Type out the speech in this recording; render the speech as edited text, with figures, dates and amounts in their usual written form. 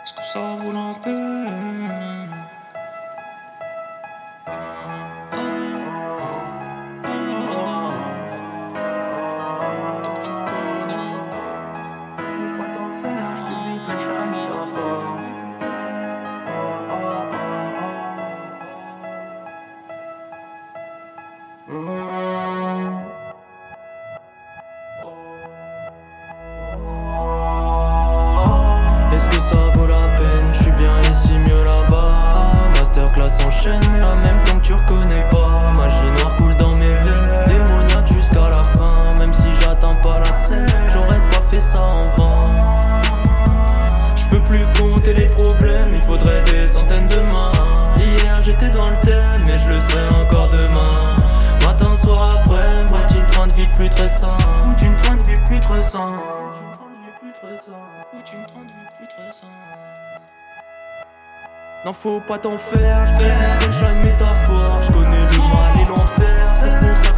Est-ce que ça vaut la peine? Tant que tu connais. Faut pas t'en faire, j'publie plein de chaînes métaphores. Est-ce que ça vaut la peine? J'suis bien ici, mieux là-bas. Masterclass enchaîne, là même tant que tu reconnais pas. Magie noire coule dans mes veines, démoniaque jusqu'à la fin. Même si j'atteins pas la scène, j'aurais pas fait ça en vain. J'peux plus compter les problèmes, il faudrait des centaines de mains. Hier j'étais dans le thème, mais je le serai encore demain. Matin, soir, après, routine, train de vie plus très sain. Routine, train de vie plus très sain. Non, faut pas t'en faire, j'fais une punchline métaphore. J'connais le mal et l'enfer, c'est pour ça